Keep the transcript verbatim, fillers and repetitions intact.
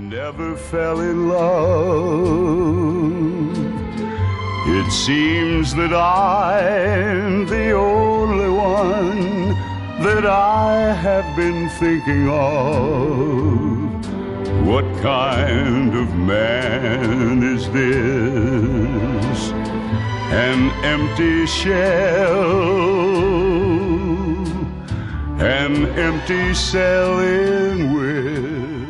never fell in love. It seems that I'm the only one that I have been thinking of. What kind of man is this? An empty shell, an empty cell in which